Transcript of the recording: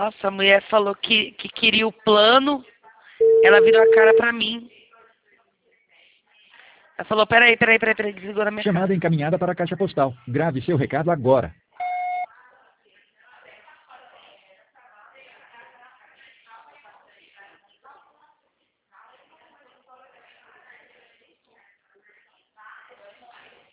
Nossa, a mulher falou que queria o plano. Ela virou a cara pra mim. Ela falou, peraí, desligou na minha cara. Chamada encaminhada para a caixa postal. Grave seu recado agora.